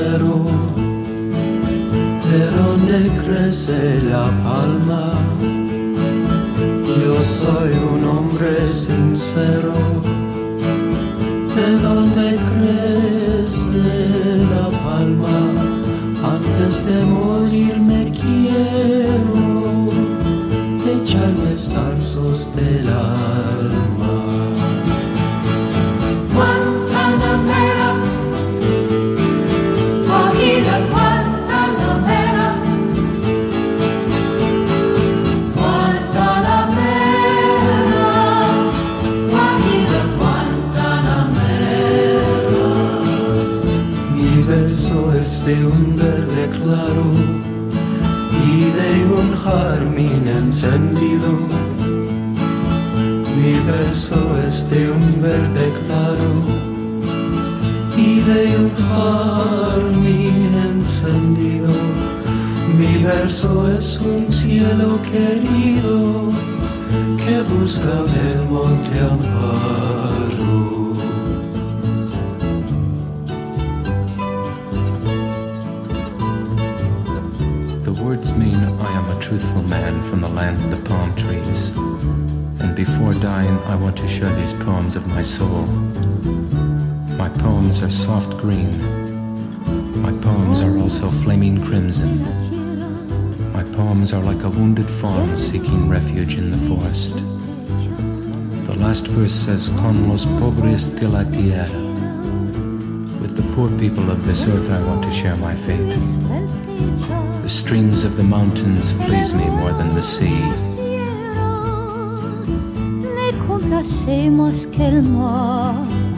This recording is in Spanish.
sincero, de donde crece la palma. Yo soy un hombre sincero, de donde crece la palma. Antes de morir me quiero echar los tarzos del alma. Guantanamera, cogida Guantanamera, Guantanamera, cogida Guantanamera. Mi verso es de un verde claro y de un jazmín encendido. Mi verso es de un verde claro y de un jazmín encendido. Mi verso es un cielo querido que busca el monte Amparo. The words mean I am a truthful man from the land of the palm trees. And before dying, I want to share these poems of my soul. My poems are soft green. My poems are also flaming crimson. My poems are like a wounded fawn seeking refuge in the forest. The last verse says, Con los pobres de la tierra. With the poor people of this earth, I want to share my fate. The streams of the mountains please me more than the sea. Complacemos que el mar